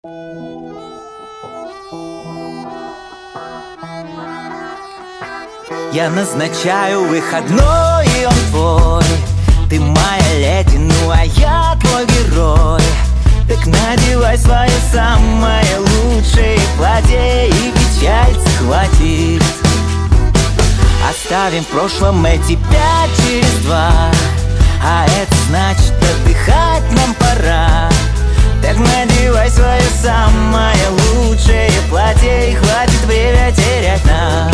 Я назначаю выходной, и он твой. Ты моя леди, ну а я твой герой. Так надевай свое самое лучшее платье, и печаль схватит. Оставим в прошлом эти 5 через 2, а это значит, отдыхать нам пора. Так надевай свое самое лучшее платье, и хватит время терять нам.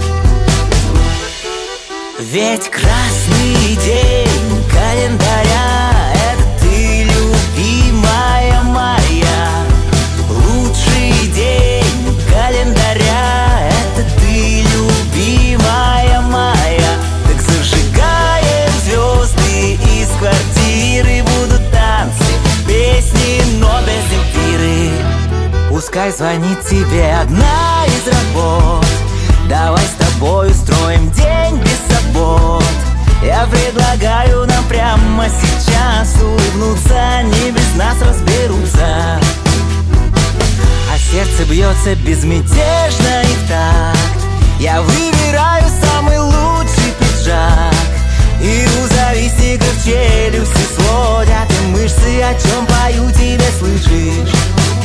Ведь красный день календаря — это ты, любимая моя. Лучший день календаря — это ты, любимая моя. Так зажигаем звезды, из квартиры будут танцы, песни, но без Земфиры. Пускай звонит тебе одна из работ, давай с тобой устроим день без забот. Я предлагаю нам прямо сейчас улыбнуться, не без нас разберутся. А сердце бьется безмятежно и в такт. Я выбираю самый лучший пиджак, и у завистников челюсти сводят и мышцы, о чем пою тебе, слышишь?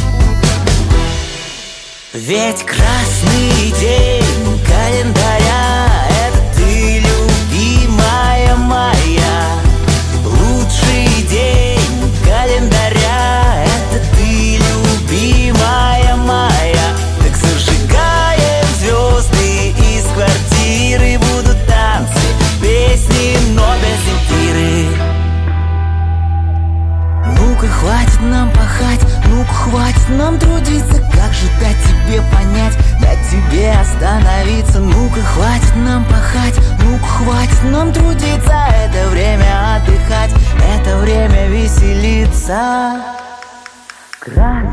Ведь красный день календаря — это ты, любимая моя. Лучший день календаря — это ты, любимая моя. Так зажигаем звезды, из квартиры будут танцы, песни, но без Земфиры. Ну-ка, хватит нам пахать, ну-ка, хватит нам трудиться. Как же дать тебе понять, дать тебе остановиться? Ну-ка, хватит нам пахать, ну-ка, хватит нам трудиться. Это время отдыхать, это время веселиться.